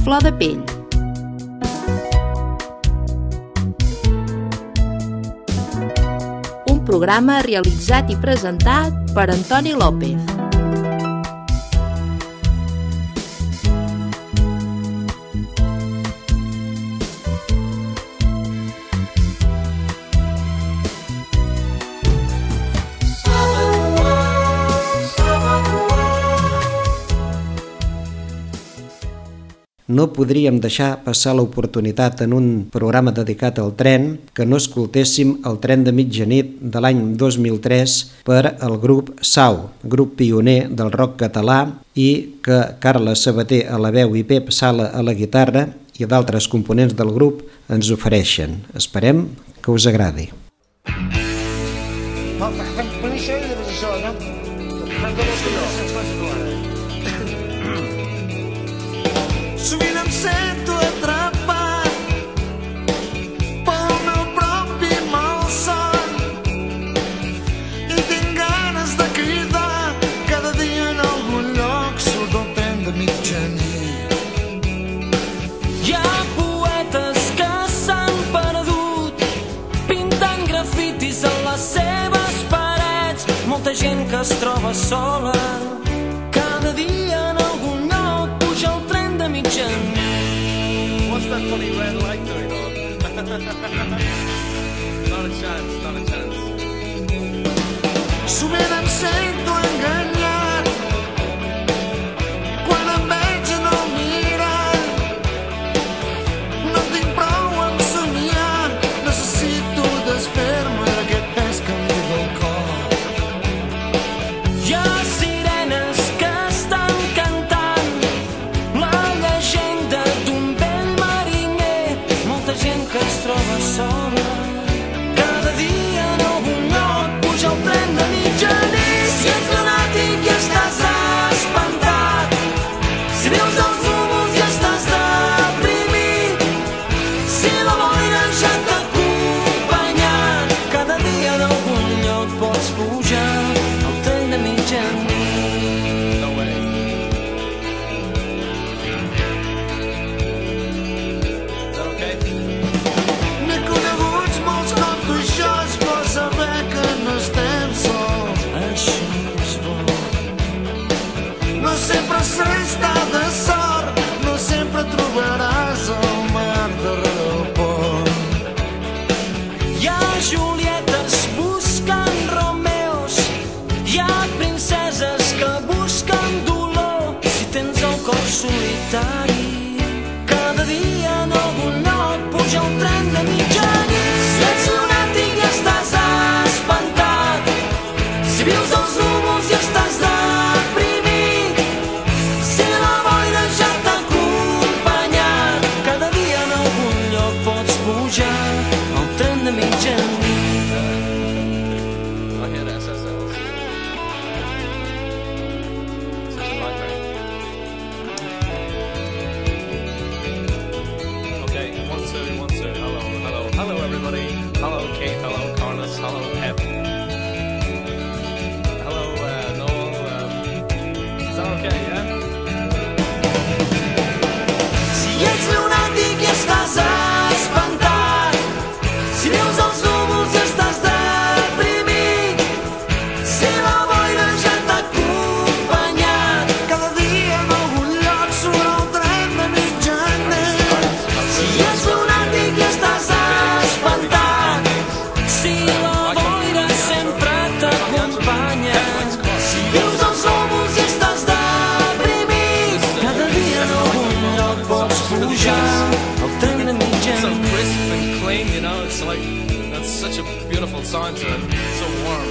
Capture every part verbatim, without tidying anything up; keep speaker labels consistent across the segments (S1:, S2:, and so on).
S1: flor de pell. Un programa realitzat i presentat per Antoni López.
S2: No podríem deixar passar l'oportunitat en un programa dedicat al tren que no escoltéssim el Tren de mitjanit de l'any dos mil tres per el grup Sau, grup pioner del rock català i que Carles Sabater a la veu i Pep Sala a la guitarra i d'altres components del grup ens ofereixen. Esperem que us agradi.
S3: Sovint em sento atrapat pel meu propi malson i tinc ganes de cridar cada dia en algun lloc surt el tren de mitjanit.
S4: Hi ha poetes que s'han perdut pintant grafitis a les seves parets, molta gent que es troba sola cada dia en algun lloc puja el tren de mitjanit.
S5: What's that funny red light doing on? Not a chance, not a chance.
S3: Sovint em sento enganyat quan em veig en el mirall. No tinc prou amb somiar, necessito desfer-me d'aquest pes que em diu el cor.
S4: Hi ha sirenes que estan cantant la llegenda d'un vell mariner, molta gent que es troba sola cada dia en algun lloc puja el tren de mitjanit. Si ets lunàtic i estàs espantat, si veus els núvols i estàs deprimit, si la boira ja t'ha acompanyat, cada dia en algun lloc pots pujar el tren de mitjanit.
S5: No way. Is that okay?
S3: N'he coneguts molts com tu i jo, és bo saber que no estem sols.
S4: Així és bo.
S3: No sempre s'està de sort, no sempre trobaràs el mar darrere el pont.
S4: Hi ha Julietes buscant Romeos, hi ha princeses que busquen dolor. Si tens el cor solitari, cada dia en algun lloc puja el tren de mitjanit. Si ets lunàtic i estàs espantat, si vius els núvols i estàs deprimit, si la boira ja t'ha acompanyat, cada dia en algun lloc pots pujar el tren de mitjanit.
S5: I hear that, says that. This is my turn. Okay, one, two, one, two. Hello, hello, hello, everybody. Hello, Kate. Hello, Carlos. Hello, Pep. Hello, uh, Noel. Um, is that okay, yeah?
S4: Si ets lunàtic i estàs espantat, si veus els núvols i estàs deprimit, si la boira ja t'ha acompanyat,
S3: Cada dia en algun lloc surt el tren de mitjanit.
S4: si ets lunàtic i estàs espantat, si la boira sempre t'acompanya, si veus els núvols i estàs deprimit, cada dia en algun lloc pots pujar el tren de
S5: So
S4: mitjanit.
S5: crisp and clean, you know. It's like that's such a beautiful sound to it. So warm.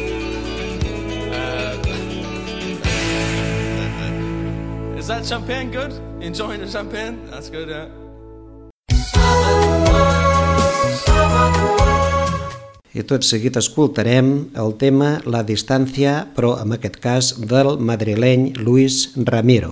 S5: Uh, is that champagne good? You enjoying the champagne? That's good, yeah.
S2: I tot seguit escoltarem el tema La distància, però en aquest cas del madrileny Luis Ramiro.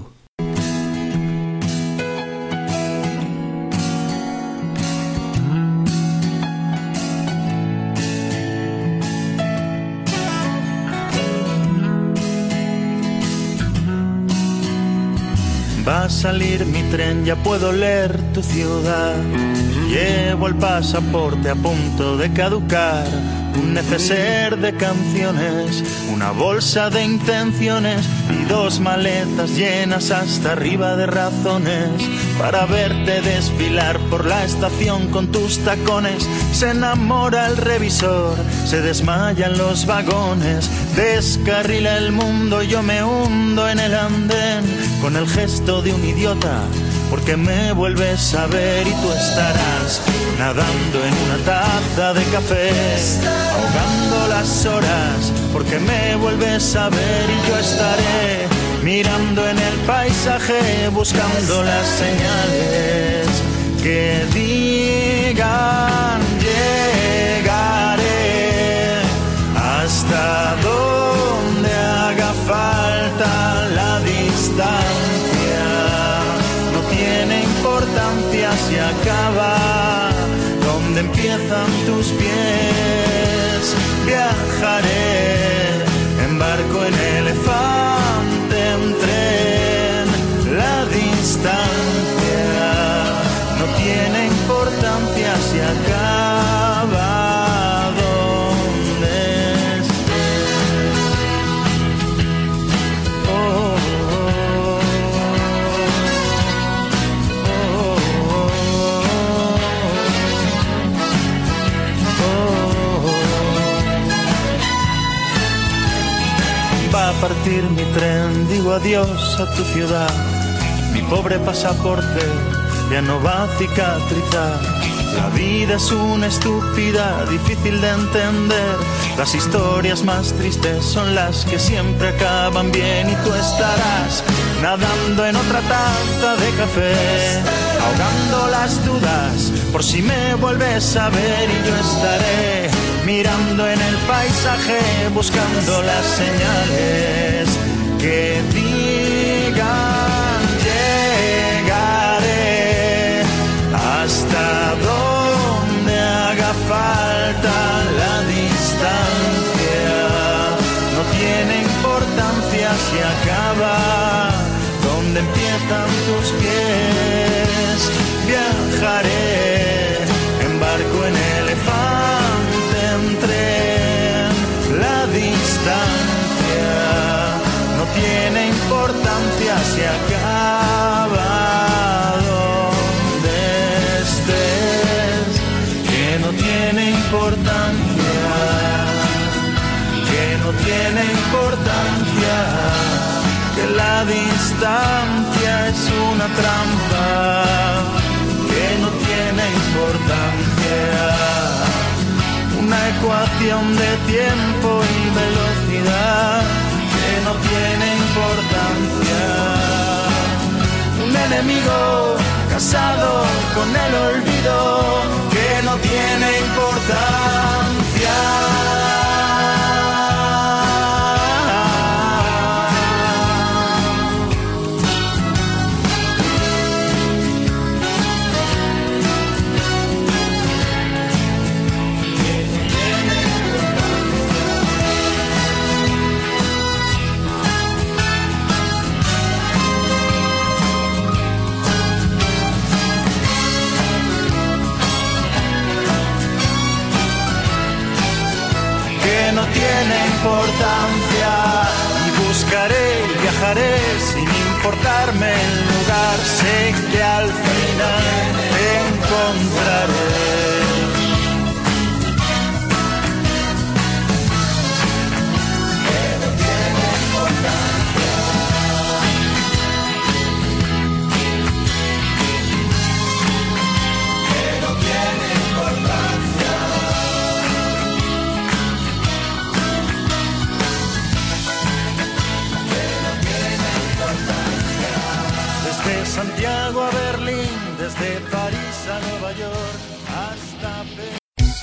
S6: Va a salir mi tren, ya puedo leer tu ciudad. Llevo el pasaporte a punto de caducar, un neceser de canciones, una bolsa de intenciones y dos maletas llenas hasta arriba de razones para verte desfilar por la estación con tus tacones. Se enamora el revisor, se desmayan los vagones, descarrila el mundo, yo me hundo en el andén con el gesto de un idiota, porque me vuelves a ver y tú estarás nadando en una taza de café, ahogando las horas, porque me vuelves a ver y yo estaré mirando en el paisaje, buscando las señales que digan llegaré hasta donde haga falta. La distancia no tiene importancia si acaba donde empiezan tus pies. Viajaré en barco, en elefante, en tren. La distancia no tiene importancia si acaba donde estés. Oh, Va a partir mi tren, digo adiós a tu ciudad. Mi pobre pasaporte ya no va a cicatrizar. La vida es una estúpida, difícil de entender. Las historias más tristes son las que siempre acaban bien. Y tú estarás nadando en otra taza de café, ahogando las dudas por si me vuelves a ver. Y yo estaré mirando en el paisaje, buscando las señales que digan llegaré hasta donde haga falta. La distancia no tiene importancia si acaba donde empiezan tus pies. Viajaré en barco, en elefante, en tren. La distancia no tiene importancia si acaba donde estés. Que no tiene importancia, que no tiene importancia, que la distancia es una trampa, que no tiene importancia, una ecuación de tiempo y velocidad, que no tiene importancia, un enemigo casado con el olvido, que no tiene importancia. Tiene importancia y buscaré y viajaré sin importarme el lugar. Sé que al final te encontraré. Que no tiene importancia, que no tiene importancia. Desde Santiago a Berlín, desde París a Nueva York, hasta Berlín.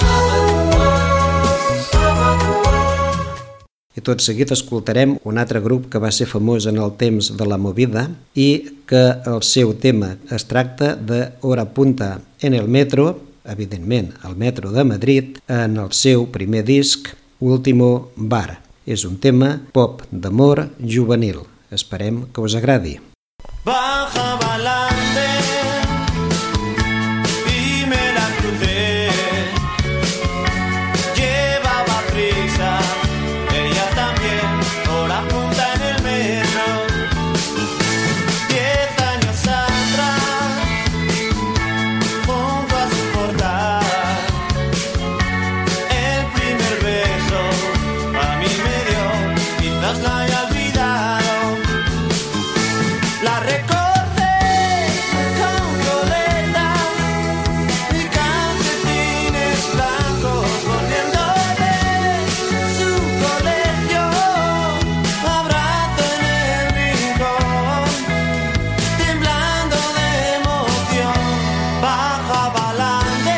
S2: I tot seguit escoltarem un altre grup que va ser famós en el temps de la movida i que el seu tema es tracta de Hora Punta en el Metro, evidentment el Metro de Madrid, en el seu primer disc Último Bar. És un tema pop d'amor juvenil. Esperem que us agradi.
S6: baja balante y me la crucé. Llevaba prisa, ella también, hora punta en el metro. Diez años atrás, junto a su portada, el primer beso a mí me dio, quizás la haya olvidado. La recordé con violetas y calcetines blancos, volviendo de su colegio, abrazo en el rincón, temblando de emoción, baja balante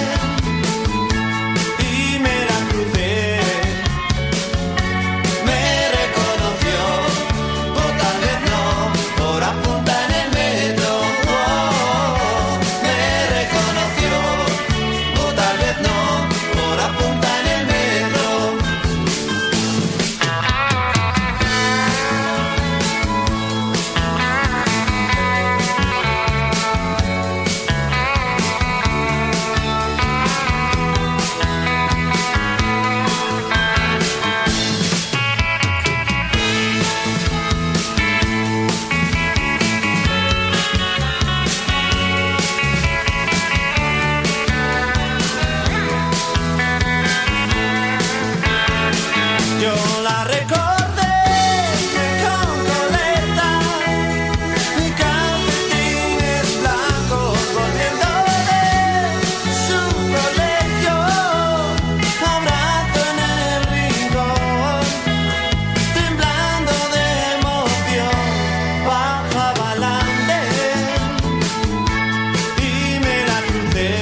S6: y me la crucé. Me reconoció, o tal vez no, por apunta en el metro. Oh, me reconoció, o tal vez no, por apunta en el metro. Yo la recordé con coletas y calcetines blancos, volviendo de su colegio, abrazo en el rincón, temblando de emoción, baja balante y me la crucé.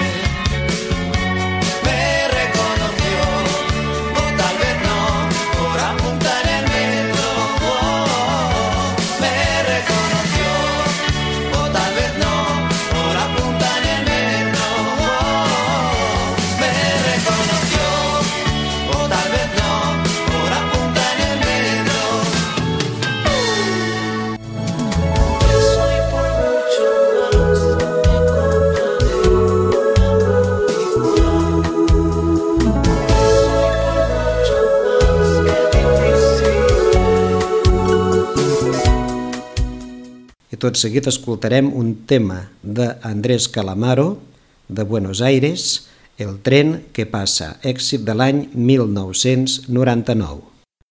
S6: Me reconoció, o tal vez no, por apunta en el metro. Oh, me reconoció, o tal vez no, por apunta en el metro. Oh, me reconoció, o tal vez no, por apunta en el metro.
S4: Eso y por mucho más me encontraré
S2: I tot seguit escoltarem un tema d'Andrés Calamaro, de Buenos Aires, El tren que passa, èxit de l'any mil nou-cents noranta-nou.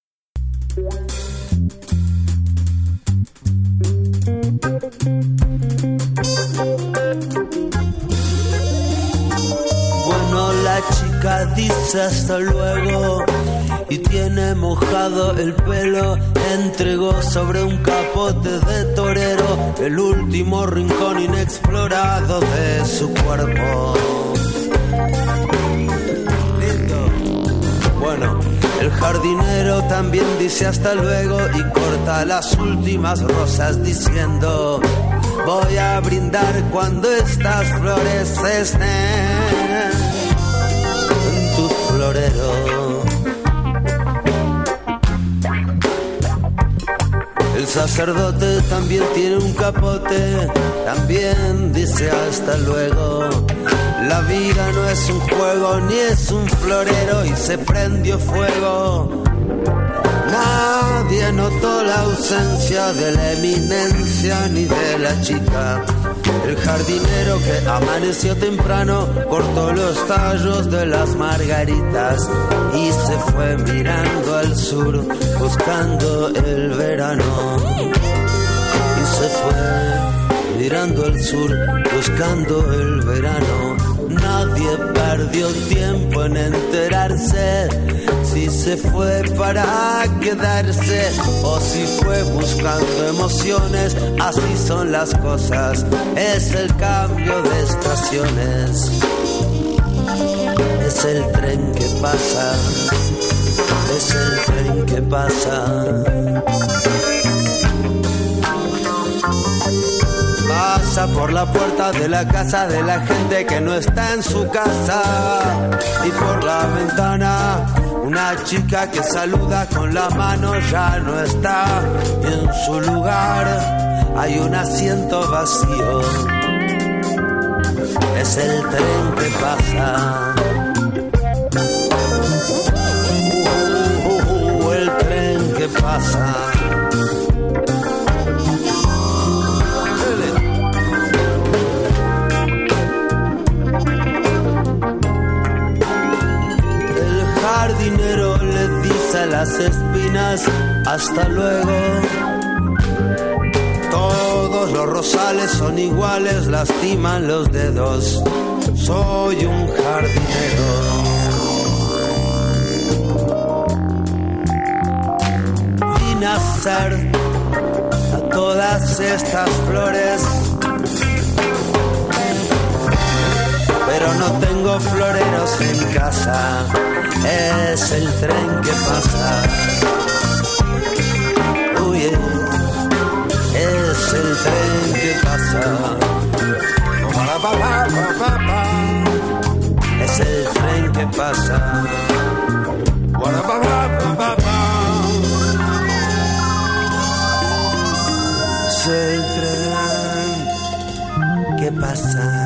S7: Bueno, la chica dice hasta luego y tiene mojado el pelo. Entregó sobre un capote de torero el último rincón inexplorado de su cuerpo. Lindo. Bueno, el jardinero también dice hasta luego y corta las últimas rosas diciendo: voy a brindar cuando estas flores estén en tu florero. El sacerdote también tiene un capote, también dice hasta luego. La vida no es un juego ni es un florero y se prendió fuego. Nadie notó la ausencia de la eminencia ni de la chica. El jardinero que amaneció temprano cortó los tallos de las margaritas y se fue mirando al sur buscando el verano. Y se fue mirando al sur buscando el verano. Nadie perdió tiempo en enterarse si se fue para quedarse o si fue buscando emociones. Así son las cosas, es el cambio de estaciones. Es el tren que pasa, es el tren que pasa. Pasa por la puerta de la casa de la gente que no está en su casa y por la ventana un Una chica que saluda con la mano ya no está. En su lugar hay un asiento vacío. Es el tren que pasa. Uh, uh, uh, el tren que pasa. Jardinero le dice a las espinas hasta luego. Todos los rosales son iguales, lastiman los dedos. Soy un jardinero. Vi nacer a todas estas flores, pero no tengo floreros en casa. Es el tren que pasa. Uy, yeah. Es el tren que pasa. Es el tren que pasa. Es el tren que pasa.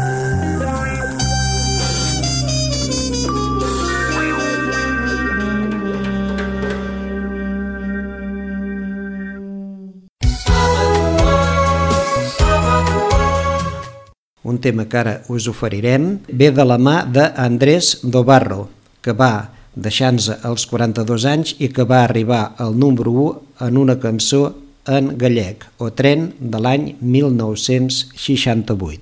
S2: Un tema que ara us oferirem ve de la mà d'Andrés Dobarro, que va deixar-nos als quaranta-dos anys i que va arribar al número u en una cançó en gallec, O tren, de l'any mil nou-cents seixanta-vuit.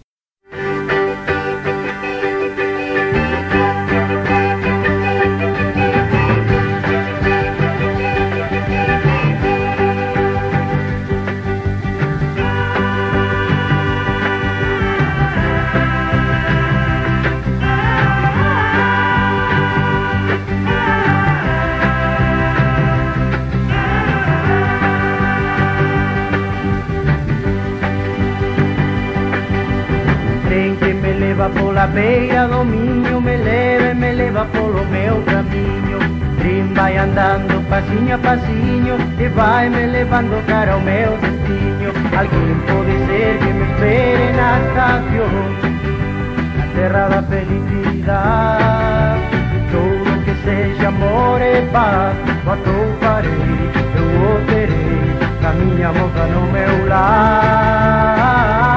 S8: Pola beira do Minho, me leva e me leva polo meu caminho. Trim vai andando passinho a passinho e vai me levando cara ao meu destino. Alguém pode ser que me espere na estación, na terra da felicidade. Tudo que seja amor e paz, o farei, eu o terei, na minha moça no meu lar.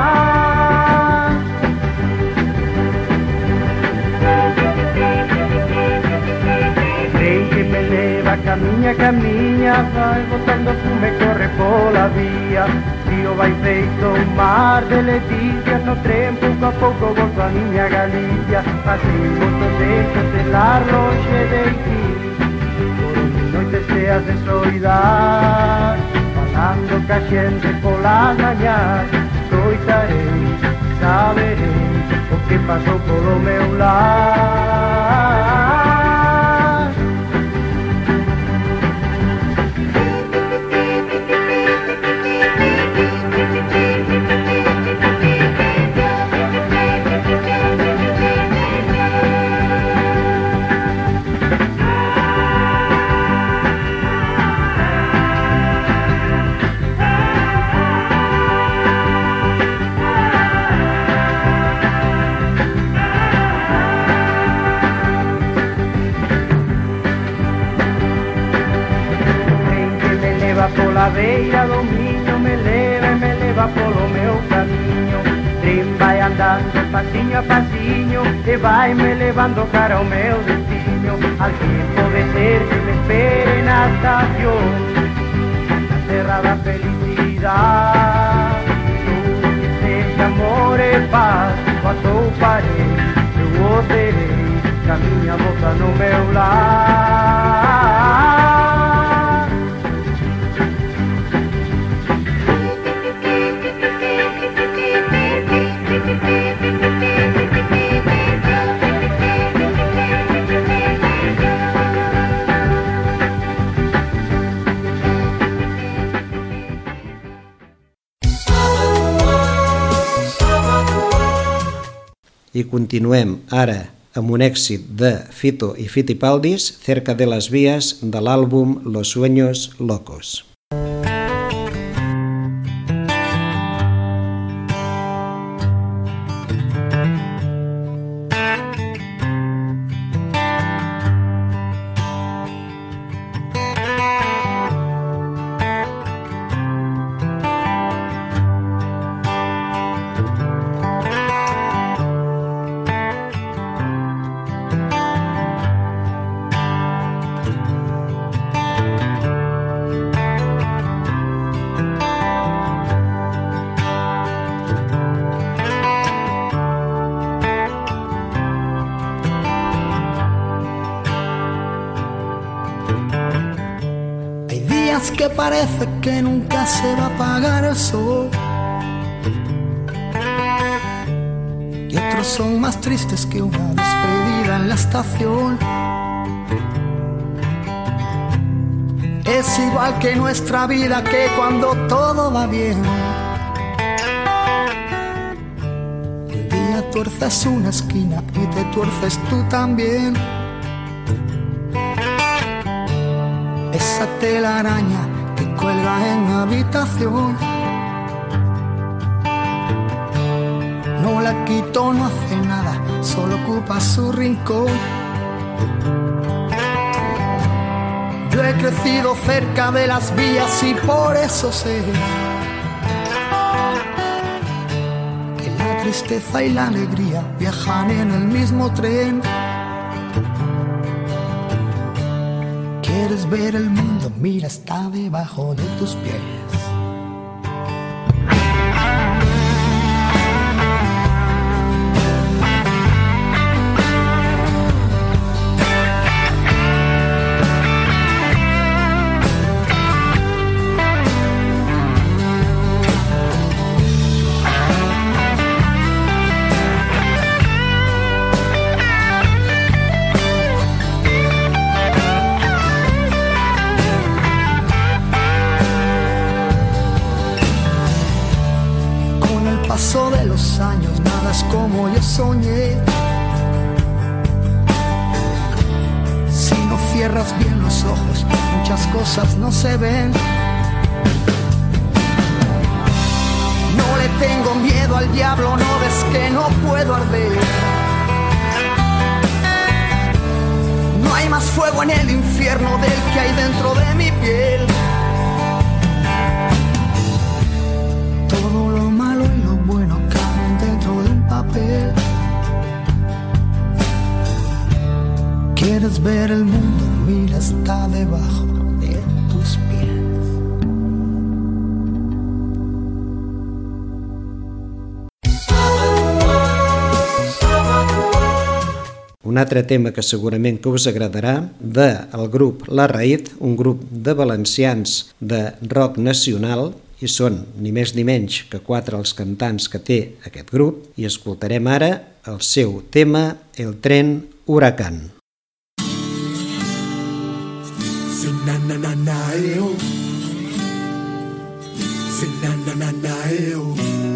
S8: Caminha, caminha, vai botando fume, corre pola vía. Río vai feito un mar de leticias, no tren pouco a pouco volto a miña Galicia. Así volto deixo celar longe de ti, por noites cheas de soidade. Falando ca xente polas mañás, escoitarei, saberei o que pasou polo meu lar. Pola beira do Minho, me leva e me leva polo meu caminho. Trim vai andando passinho a passinho e vai me levando cara ao meu destino. Alguém pode ser que me espere na estación, na terra da felicidade. Tudo que seja amor e paz, o farei, eu o terei, na minha boca no meu lar.
S2: I continuem ara amb un èxit de Fito i Fitipaldis, Cerca de las vías, de l'àlbum Los sueños locos.
S9: Que parece que nunca se va a apagar el sol, y otros son más tristes que una despedida en la estación. Es igual que nuestra vida, que cuando todo va bien, un día tuerces una esquina y te tuerces tú también. Esa telaraña que cuelga en habitación, no la quito, no hace nada, solo ocupa su rincón. Yo he crecido cerca de las vías y por eso sé que la tristeza y la alegría viajan en el mismo tren. ¿Quieres ver el mundo? Mira, está debajo de tus pies. De los años nada es como yo soñé. Si no cierras bien los ojos, muchas cosas no se ven. No le tengo miedo al diablo, no ves que no puedo arder. No hay más fuego en el infierno del que hay dentro de mi piel. Todo lo malo y lo bueno caben dentro de un papel. ¿Quieres ver el mundo? Mira, está debajo de tus pies.
S2: Un altre tema que segurament que us agradarà, del grup La Raïd, un grup de valencians de rock nacional, i són ni més ni menys que quatre els cantants que té aquest grup, i escoltarem ara el seu tema El tren huracán.
S3: Sinanananaeo, sinanananaeo.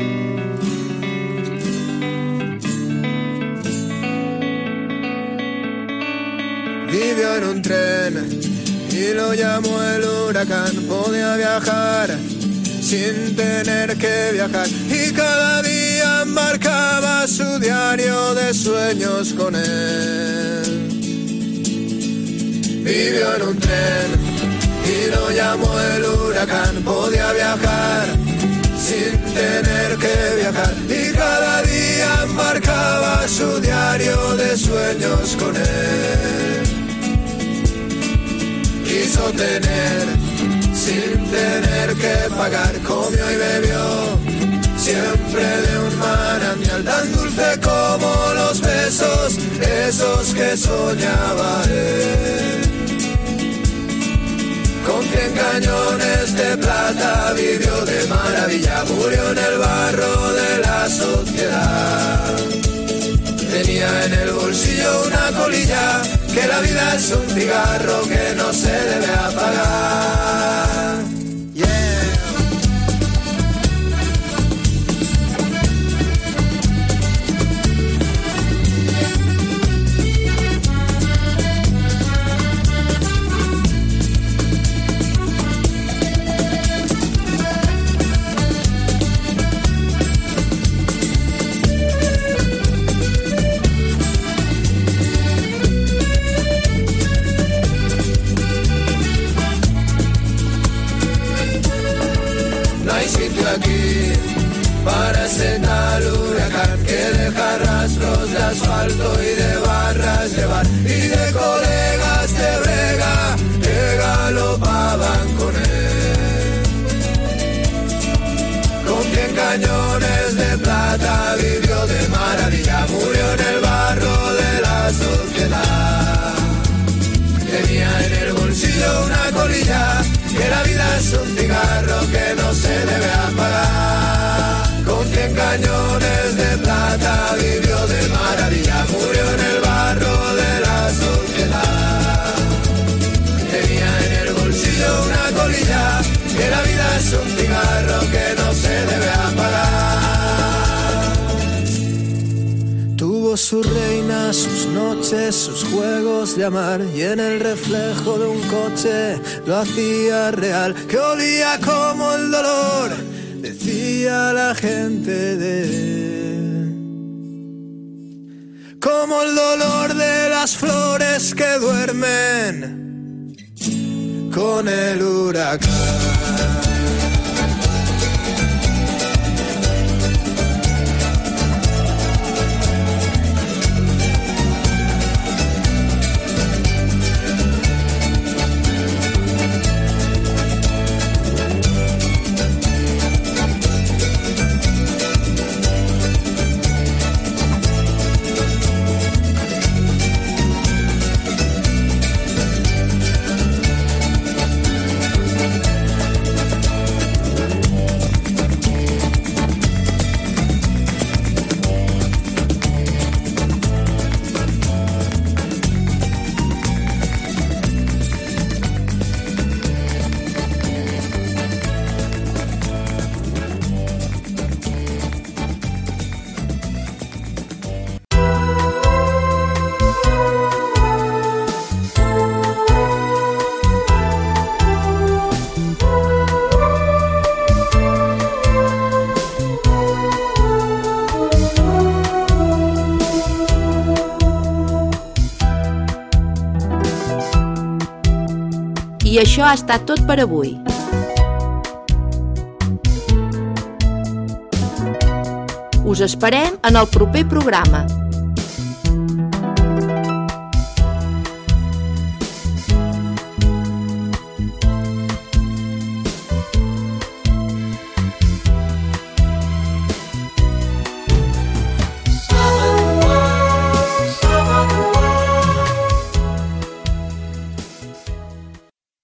S3: Vivió en un tren y lo llamó el huracán. Podía viajar sin tener que viajar y cada día marcaba su diario de sueños con él. Vivió en un tren y lo llamó el huracán. Podía viajar sin tener que viajar y cada día marcaba su diario de sueños con él. Quiso tener sin tener que pagar, comió y bebió siempre de un manantial tan dulce como los besos, esos que soñaba él. Con cien cañones de plata vivió de maravilla, murió en el barro de la sociedad. Tenía en el bolsillo una colilla, que la vida es un cigarro que no se debe apagar. Yeah. aquí. Parece tal huracán que deja rastros de asfalto y de barras de bar y de colegas de brega que galopaban con él. Con cien cañones de plata vivió de maravilla, murió en el barro de la sociedad. Tenía en el bolsillo una colilla, que la vida es un cigarro que no se debe apagar. Con cien cañones de plata vivió de maravilla, murió en el barro de la sociedad. Tenía en el bolsillo una colilla, que la vida es un cigarro que no se debe apagar. Tuvo su reina, sus noches, sus juegos de amar, y en el reflejo de un coche lo hacía real, que olía como el dolor, decía la gente de él, como el dolor de las flores que duermen con el huracán.
S1: I això ha estat tot per avui. Us esperem en el proper programa.